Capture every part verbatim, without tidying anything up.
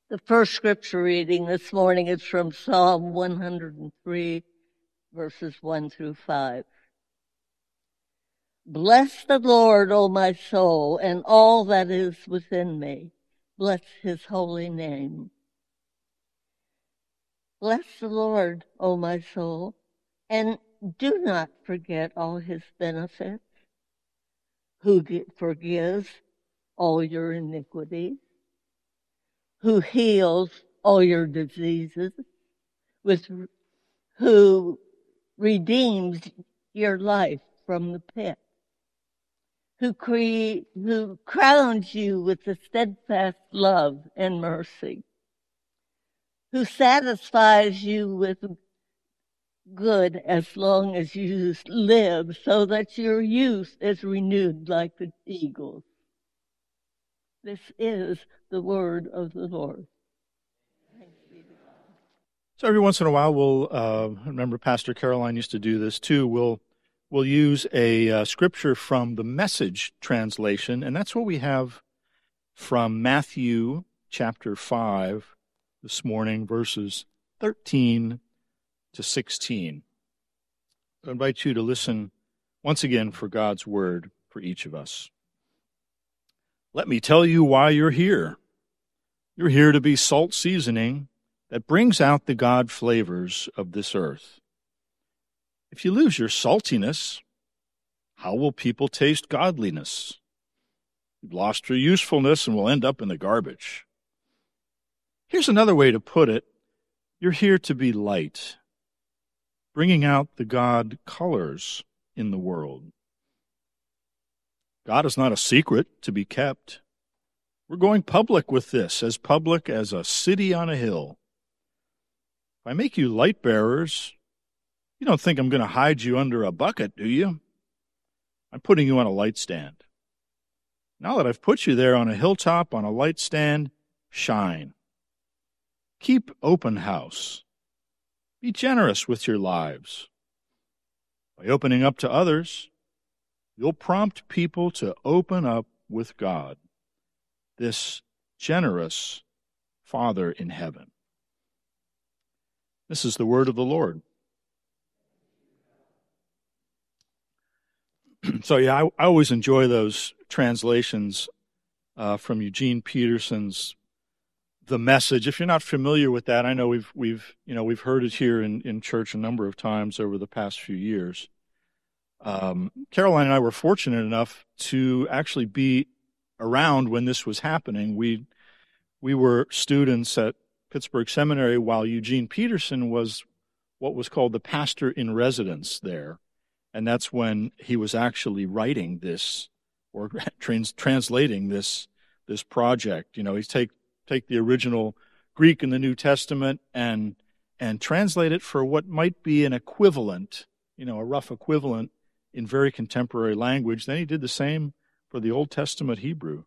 The first scripture reading this morning is from Psalm one hundred three, verses one through five. Bless the Lord, O my soul, and all that is within me. Bless his holy name. Bless the Lord, O my soul, and do not forget all his benefits, who forgives all your iniquities, who heals all your diseases, with who redeems your life from the pit, who cre- who crowns you with the steadfast love and mercy, who satisfies you with good as long as you live, so that your youth is renewed like the eagles. This is the word of the Lord. Thanks be to God. So every once in a while, we'll uh, remember Pastor Caroline used to do this too. We'll we'll use a uh, scripture from the Message translation, and that's what we have from Matthew chapter five this morning, verses thirteen to sixteen. I invite you to listen once again for God's word for each of us. Let me tell you why you're here. You're here to be salt seasoning that brings out the God flavors of this earth. If you lose your saltiness, how will people taste godliness? You've lost your usefulness and will end up in the garbage. Here's another way to put it. You're here to be light, bringing out the God colors in the world. God is not a secret to be kept. We're going public with this, as public as a city on a hill. If I make you light bearers, you don't think I'm going to hide you under a bucket, do you? I'm putting you on a light stand. Now that I've put you there on a hilltop, on a light stand, shine. Keep open house. Be generous with your lives. By opening up to others, you'll prompt people to open up with God, this generous Father in heaven. This is the word of the Lord. So, yeah, I, I always enjoy those translations uh, from Eugene Peterson's The Message. If you're not familiar with that, I know we've we've you know we've heard it here in, in church a number of times over the past few years. Um, Caroline and I were fortunate enough to actually be around when this was happening. We we were students at Pittsburgh Seminary while Eugene Peterson was what was called the pastor in residence there. And that's when he was actually writing this or trans- translating this this project. You know, he's take take the original Greek in the New Testament and and translate it for what might be an equivalent, you know, a rough equivalent in very contemporary language. Then he did the same for the Old Testament Hebrew.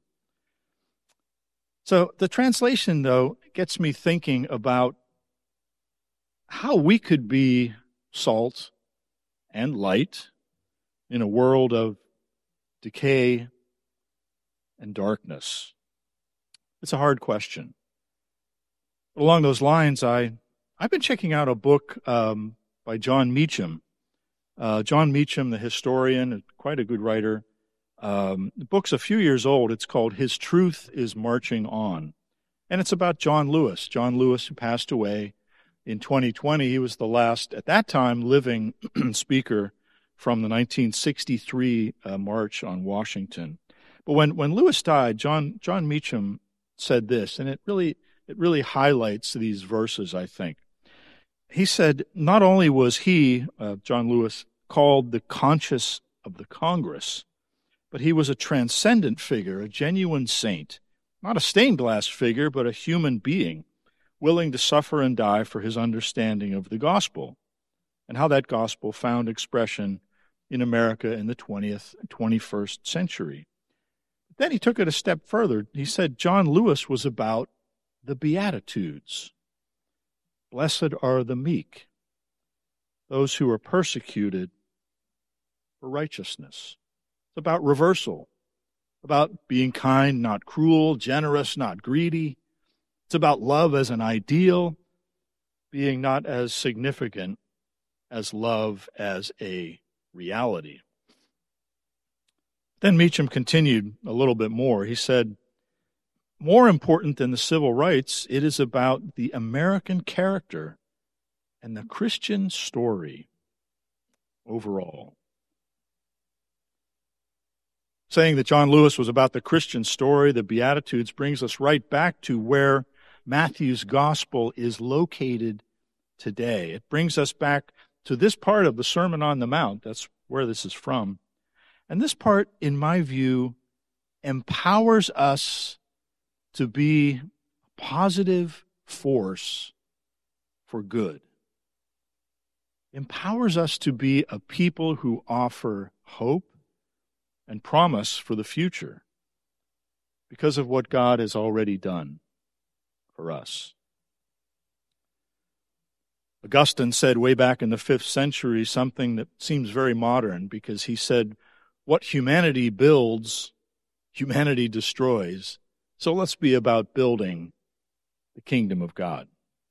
So the translation, though, gets me thinking about how we could be salt and light in a world of decay and darkness. It's a hard question. Along those lines, I, I've been checking out a book um, by John Meacham. Uh, John Meacham, the historian, quite a good writer. Um, the book's a few years old. It's called His Truth is Marching On. And it's about John Lewis. John Lewis, who passed away in twenty twenty. He was the last, at that time, living speaker from the nineteen sixty-three uh, March on Washington. But when, when Lewis died, John John Meacham said this, and it really it really highlights these verses, I think. He said, not only was he, uh, John Lewis, called the conscience of the Congress, but he was a transcendent figure, a genuine saint, not a stained glass figure, but a human being, willing to suffer and die for his understanding of the gospel and how that gospel found expression in America in the twentieth, twenty-first century. Then he took it a step further. He said John Lewis was about the Beatitudes. Blessed are the meek, those who are persecuted for righteousness. It's about reversal, about being kind, not cruel, generous, not greedy. It's about love as an ideal being not as significant as love as a reality. Then Meacham continued a little bit more. He said, more important than the civil rights, it is about the American character and the Christian story overall. Saying that John Lewis was about the Christian story, the Beatitudes, brings us right back to where Matthew's gospel is located today. It brings us back to this part of the Sermon on the Mount. That's where this is from. And this part, in my view, empowers us to be a positive force for good. Empowers us to be a people who offer hope and promise for the future because of what God has already done for us. Augustine said way back in the fifth century something that seems very modern, because he said, what humanity builds, humanity destroys. So let's be about building the kingdom of God.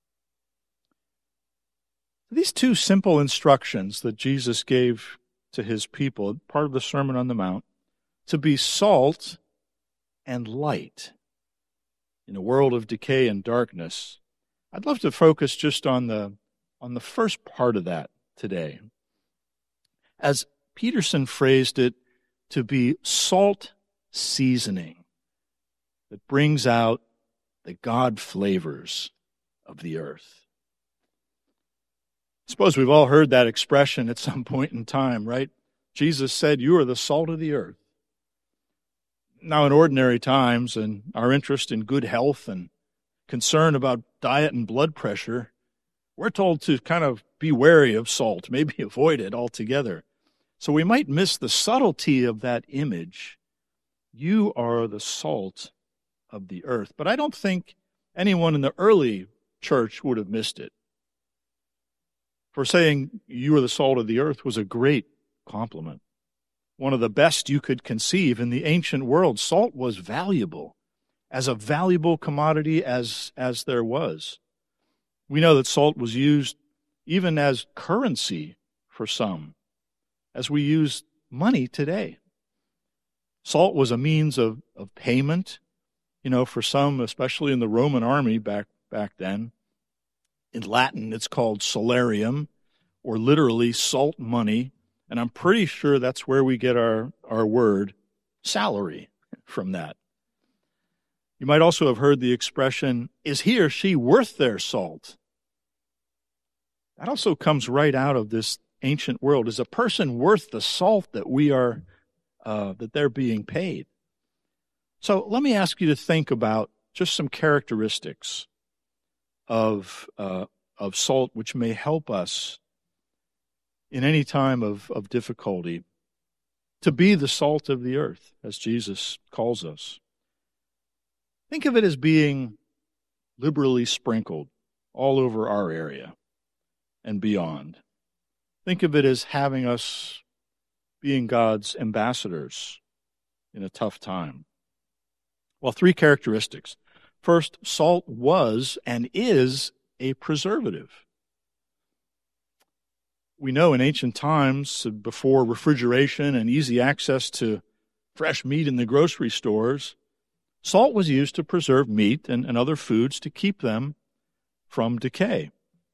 These two simple instructions that Jesus gave to his people, part of the Sermon on the Mount, to be salt and light in a world of decay and darkness. I'd love to focus just on the on the first part of that today. As Peterson phrased it, to be salt seasoning that brings out the God flavors of the earth. I suppose we've all heard that expression at some point in time, right? Jesus said, you are the salt of the earth. Now, in ordinary times, and our interest in good health and concern about diet and blood pressure, we're told to kind of be wary of salt, maybe avoid it altogether. So we might miss the subtlety of that image. You are the salt of the earth. But I don't think anyone in the early church would have missed it. For saying you are the salt of the earth was a great compliment. One of the best you could conceive in the ancient world. Salt was valuable, as a valuable commodity as, as there was. We know that salt was used even as currency for some, as we use money today. Salt was a means of, of payment, you know, for some, especially in the Roman army back, back then. In Latin, it's called salarium, or literally salt money. And I'm pretty sure that's where we get our, our word salary from that. You might also have heard the expression, is he or she worth their salt? That also comes right out of this ancient world. Is a person worth the salt that we are, uh, that they're being paid? So let me ask you to think about just some characteristics of, uh, of salt which may help us in any time of, of difficulty to be the salt of the earth, as Jesus calls us. Think of it as being liberally sprinkled all over our area and beyond. Think of it as having us being God's ambassadors in a tough time. Well, three characteristics. First, salt was and is a preservative. We know in ancient times, before refrigeration and easy access to fresh meat in the grocery stores, salt was used to preserve meat and, and other foods to keep them from decay.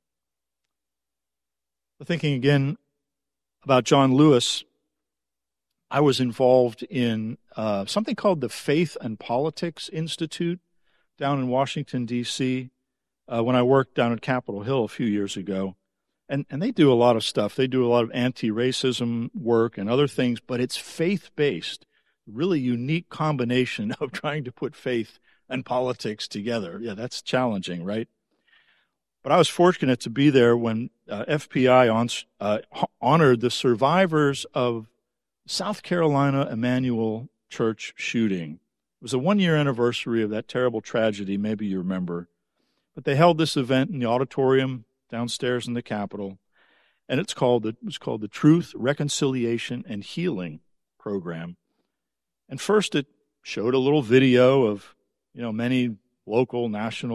Thinking again about John Lewis, I was involved in uh, something called the Faith and Politics Institute down in Washington, D C, uh, when I worked down at Capitol Hill a few years ago. And, and they do a lot of stuff. They do a lot of anti-racism work and other things, but it's faith-based. Really unique combination of trying to put faith and politics together. Yeah, that's challenging, right? But I was fortunate to be there when uh, F P I on, uh, honored the survivors of South Carolina Emmanuel Church shooting. It was a one-year anniversary of that terrible tragedy, maybe you remember. But they held this event in the auditorium downstairs in the Capitol, and it's called the, it was called the Truth, Reconciliation, and Healing Program. And first it showed a little video of, you know, many local, national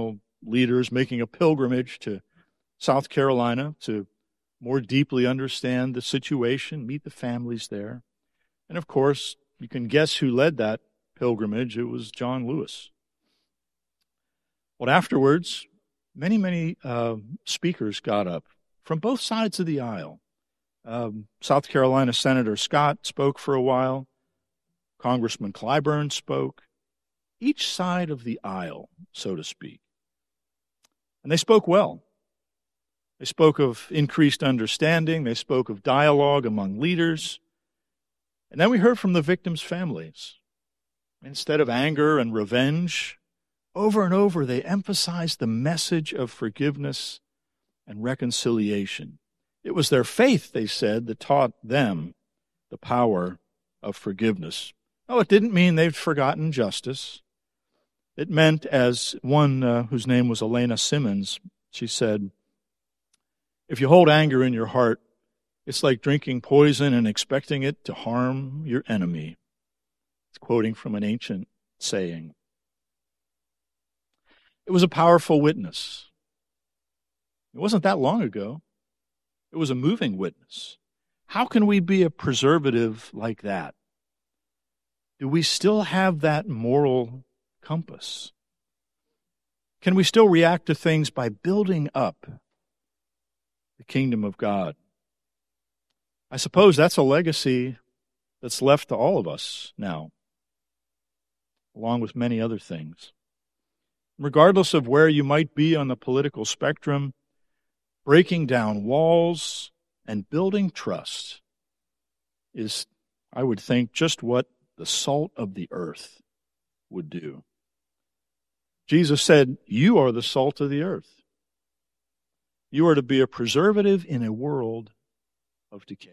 leaders making a pilgrimage to South Carolina to more deeply understand the situation, meet the families there. And of course, you can guess who led that pilgrimage. It was John Lewis. Well, afterwards, many, many uh, speakers got up from both sides of the aisle. Um, South Carolina Senator Scott spoke for a while. Congressman Clyburn spoke. Each side of the aisle, so to speak. And they spoke well. They spoke of increased understanding. They spoke of dialogue among leaders. And then we heard from the victims' families. Instead of anger and revenge, over and over they emphasized the message of forgiveness and reconciliation. It was their faith, they said, that taught them the power of forgiveness. Oh, it didn't mean they'd forgotten justice. It meant, as one uh, whose name was Elena Simmons, she said, if you hold anger in your heart, it's like drinking poison and expecting it to harm your enemy. It's quoting from an ancient saying. It was a powerful witness. It wasn't that long ago. It was a moving witness. How can we be a preservative like that? Do we still have that moral compass? Can we still react to things by building up the kingdom of God? I suppose that's a legacy that's left to all of us now, along with many other things. Regardless of where you might be on the political spectrum, breaking down walls and building trust is, I would think, just what the salt of the earth would do. Jesus said, you are the salt of the earth. You are to be a preservative in a world of decay.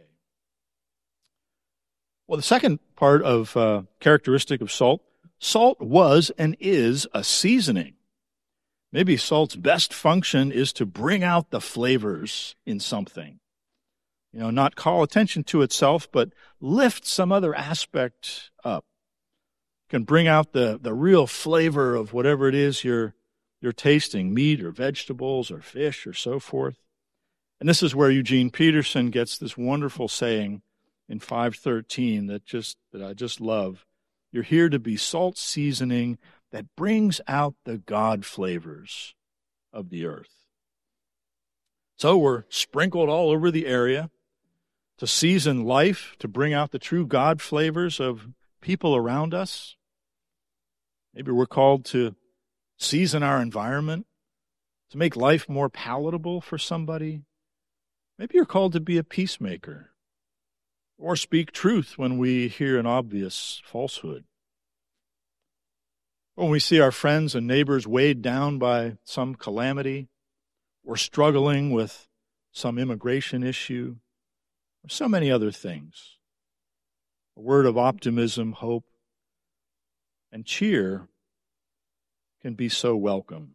Well, the second part of uh, characteristic of salt, salt was and is a seasoning. Maybe salt's best function is to bring out the flavors in something. You know, not call attention to itself, but lift some other aspect up. Can bring out the, the real flavor of whatever it is you're, you're tasting, meat or vegetables or fish or so forth. And this is where Eugene Peterson gets this wonderful saying in five thirteen that just that I just love. You're here to be salt seasoning that brings out the God flavors of the earth. So we're sprinkled all over the area to season life, to bring out the true God flavors of people around us. Maybe we're called to season our environment, to make life more palatable for somebody. Maybe you're called to be a peacemaker or speak truth when we hear an obvious falsehood. When we see our friends and neighbors weighed down by some calamity or struggling with some immigration issue or so many other things, a word of optimism, hope, and cheer can be so welcome.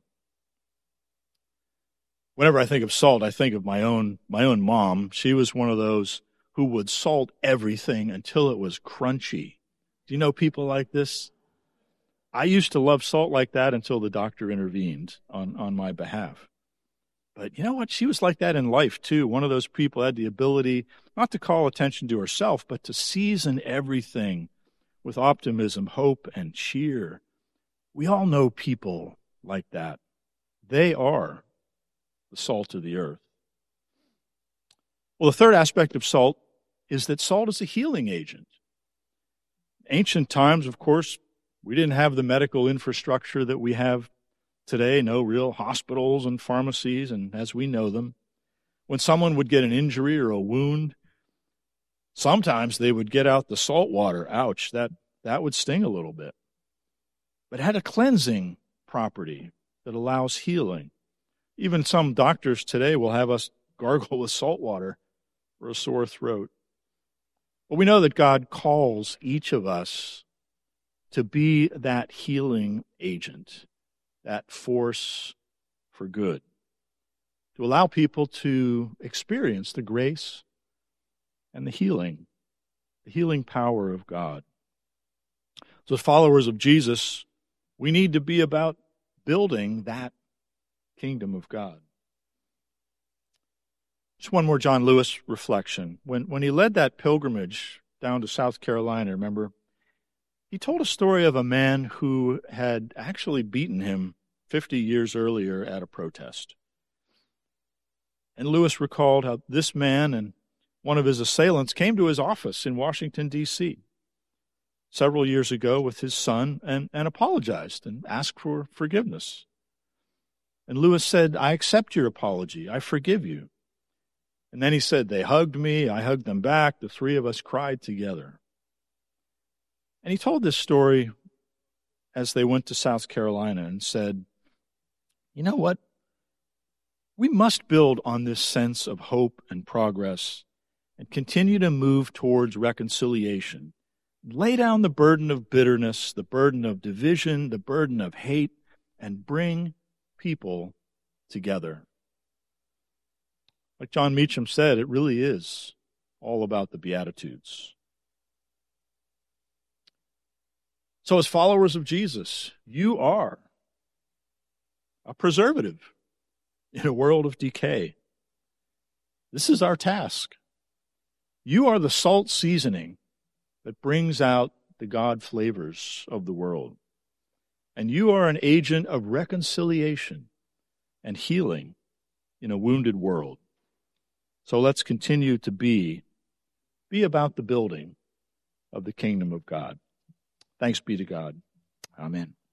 Whenever I think of salt, I think of my own my own mom. She was one of those who would salt everything until it was crunchy. Do you know people like this? I used to love salt like that until the doctor intervened on, on my behalf. But you know what? She was like that in life, too. One of those people had the ability not to call attention to herself, but to season everything with optimism, hope, and cheer. We all know people like that. They are the salt of the earth. Well, the third aspect of salt is that salt is a healing agent. Ancient times, of course, we didn't have the medical infrastructure that we have today, no real hospitals and pharmacies, and as we know them. When someone would get an injury or a wound, sometimes they would get out the salt water. Ouch, that, that would sting a little bit. But it had a cleansing property that allows healing. Even some doctors today will have us gargle with salt water for a sore throat. But we know that God calls each of us to be that healing agent, that force for good, to allow people to experience the grace and the healing, the healing power of God. So as followers of Jesus, we need to be about building that kingdom of God. Just one more John Lewis reflection. When, when he led that pilgrimage down to South Carolina, remember, he told a story of a man who had actually beaten him fifty years earlier at a protest. And Lewis recalled how this man and one of his assailants came to his office in Washington, D C several years ago with his son and, and apologized and asked for forgiveness. And Lewis said, "I accept your apology. I forgive you." And then he said, "They hugged me. I hugged them back. The three of us cried together." And he told this story as they went to South Carolina and said, "You know what? We must build on this sense of hope and progress and continue to move towards reconciliation. Lay down the burden of bitterness, the burden of division, the burden of hate, and bring people together." Like John Meacham said, it really is all about the Beatitudes. So as followers of Jesus, you are a preservative in a world of decay. This is our task. You are the salt seasoning that brings out the God flavors of the world. And you are an agent of reconciliation and healing in a wounded world. So let's continue to be, be about the building of the kingdom of God. Thanks be to God. Amen.